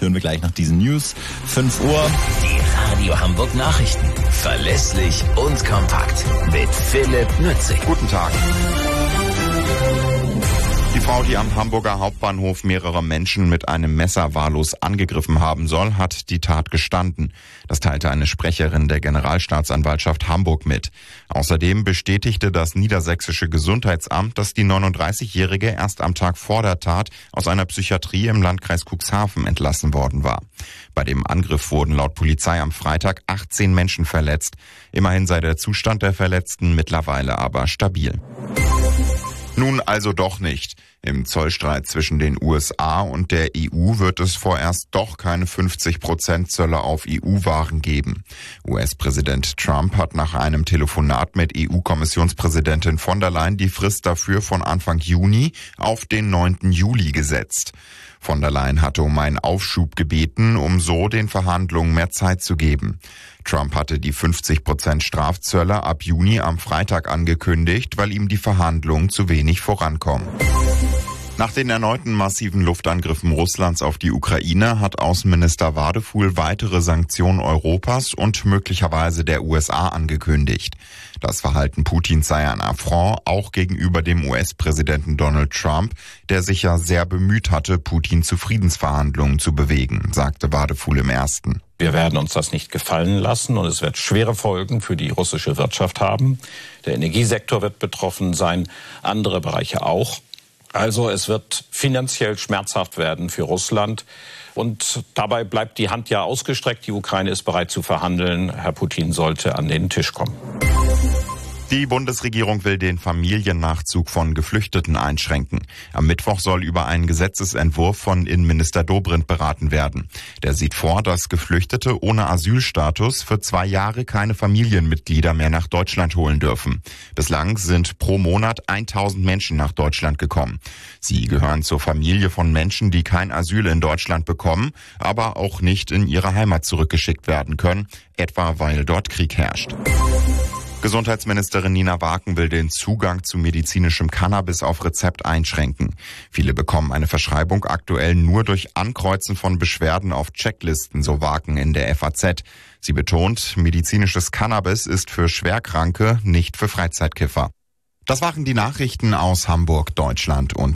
hören wir gleich nach diesen News. 5 Uhr. Die Radio Hamburg Nachrichten. Verlässlich und kompakt. Mit Philipp Nützig. Guten Tag. Die Frau, die am Hamburger Hauptbahnhof mehrere Menschen mit einem Messer wahllos angegriffen haben soll, hat die Tat gestanden. Das teilte eine Sprecherin der Generalstaatsanwaltschaft Hamburg mit. Außerdem bestätigte das Niedersächsische Gesundheitsamt, dass die 39-Jährige erst am Tag vor der Tat aus einer Psychiatrie im Landkreis Cuxhaven entlassen worden war. Bei dem Angriff wurden laut Polizei am Freitag 18 Menschen verletzt. Immerhin sei der Zustand der Verletzten mittlerweile aber stabil. Nun also doch nicht. Im Zollstreit zwischen den USA und der EU wird es vorerst doch keine 50% Zölle auf EU-Waren geben. US-Präsident Trump hat nach einem Telefonat mit EU-Kommissionspräsidentin von der Leyen die Frist dafür von Anfang Juni auf den 9. Juli gesetzt. Von der Leyen hatte um einen Aufschub gebeten, um so den Verhandlungen mehr Zeit zu geben. Trump hatte die 50% Strafzölle ab Juni am Freitag angekündigt, weil ihm die Verhandlungen zu wenig vorankommen. Nach den erneuten massiven Luftangriffen Russlands auf die Ukraine hat Außenminister Wadefuhl weitere Sanktionen Europas und möglicherweise der USA angekündigt. Das Verhalten Putins sei ein Affront auch gegenüber dem US-Präsidenten Donald Trump, der sich ja sehr bemüht hatte, Putin zu Friedensverhandlungen zu bewegen, sagte Wadefuhl im Ersten. Wir werden uns das nicht gefallen lassen und es wird schwere Folgen für die russische Wirtschaft haben. Der Energiesektor wird betroffen sein, andere Bereiche auch. Also es wird finanziell schmerzhaft werden für Russland. Und dabei bleibt die Hand ja ausgestreckt. Die Ukraine ist bereit zu verhandeln. Herr Putin sollte an den Tisch kommen. Die Bundesregierung will den Familiennachzug von Geflüchteten einschränken. Am Mittwoch soll über einen Gesetzesentwurf von Innenminister Dobrindt beraten werden. Der sieht vor, dass Geflüchtete ohne Asylstatus für 2 Jahre keine Familienmitglieder mehr nach Deutschland holen dürfen. Bislang sind pro Monat 1000 Menschen nach Deutschland gekommen. Sie gehören zur Familie von Menschen, die kein Asyl in Deutschland bekommen, aber auch nicht in ihre Heimat zurückgeschickt werden können, etwa weil dort Krieg herrscht. Gesundheitsministerin Nina Waaken will den Zugang zu medizinischem Cannabis auf Rezept einschränken. Viele bekommen eine Verschreibung aktuell nur durch Ankreuzen von Beschwerden auf Checklisten, so Waaken in der FAZ. Sie betont, medizinisches Cannabis ist für Schwerkranke, nicht für Freizeitkiffer. Das waren die Nachrichten aus Hamburg, Deutschland und